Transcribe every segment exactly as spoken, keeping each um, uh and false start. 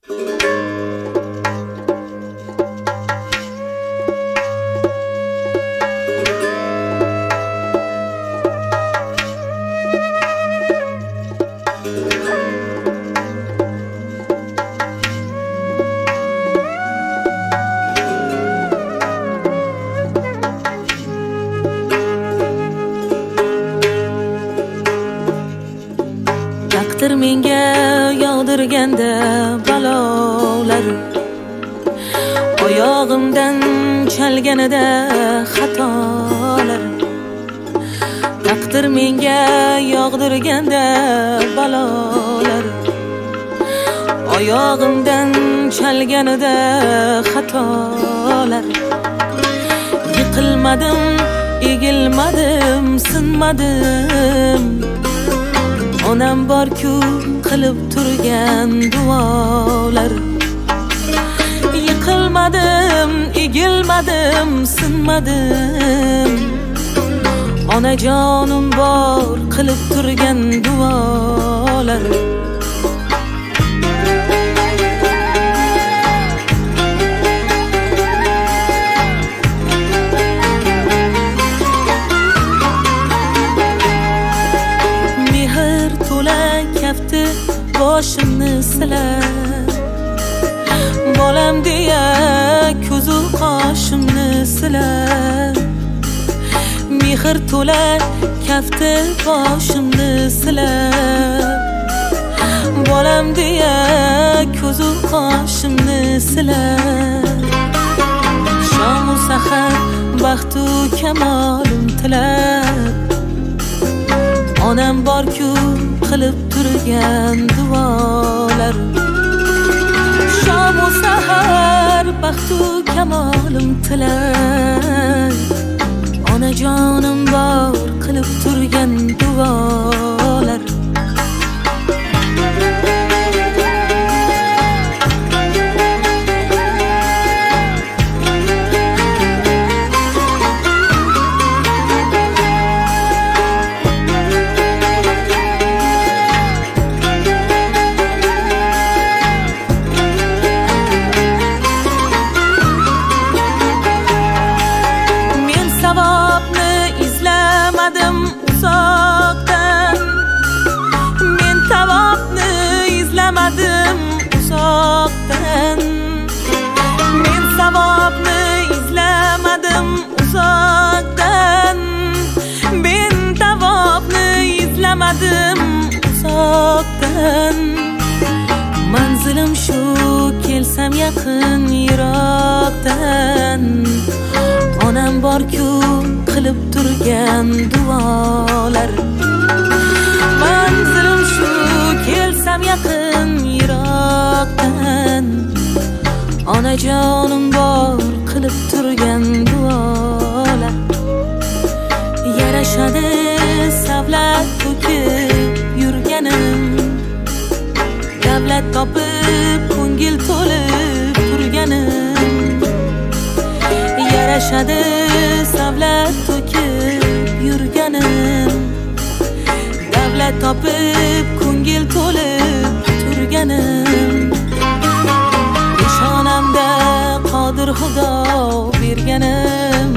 Taqdir menga yog'dirganda balolar, oyog'imdan chalganida xatolar. Taqdir menga yog'dirganda balolar, oyog'imdan chalganida xatolar. Yiqilmadim, egilmadim, sinmadim. Onam bor-ku qilib turgan duolar. Yiqilmadim, egilmadim, sinmadim. Onajonim bor qilib turgan duolar. Kafti boshimni silar, bolam deya ko'zu qoshimni silar. Mehr to'la kafti boshimni silar, bolam deya ko'zu qoshimni silar. Shom-u sahar baxtu kamolim tilab, onam bor-ku qilib turgan duolar. Shom-u sahar baxtu kamolim tilar, onajonim bor qilib turgan duolar. Savobni izlamadim uzoqdan, men savobni izlamadim uzoqdan. Men savobni izlamadim uzoqdan, men savobni izlamadim uzoqdan. Manzilim shu, kelsam yaqin yiroqdan. Onam bor-ku qilib turgan duolar. Manzilim shu, kelsam yaqin yiroqdan. Onajonim bor qilib turgan duolar. Yarashadi savlat to'kib yurganim, davlat topib ko'ngil to'lib turganim. Yarashadi savlat to'kib yurganim, davlat topib ko'ngil to'lib turganim. Peshonamda qodir Xudo berganim,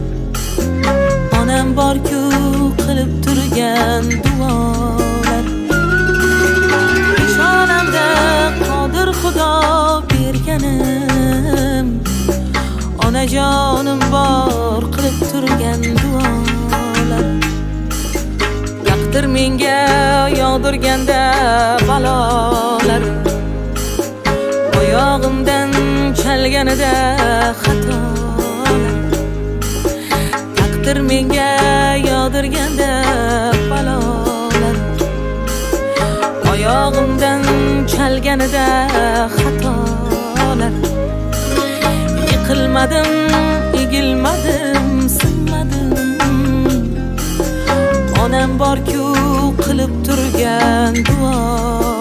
onam bor-ku qilib turgan duolar. Peshonamda qodir Xudo berganim, onajonim bor qilib turgan duolar. Taqdir menga yog'dirganda balolar, oyog'imdan chalganida xatolar. Taqdir menga yog'dirganda balolar, oyog'imdan chalganida xatolar. Yiqilmadim, egilmadim, sinmadim. Onam bor-ku qilib turgan duo.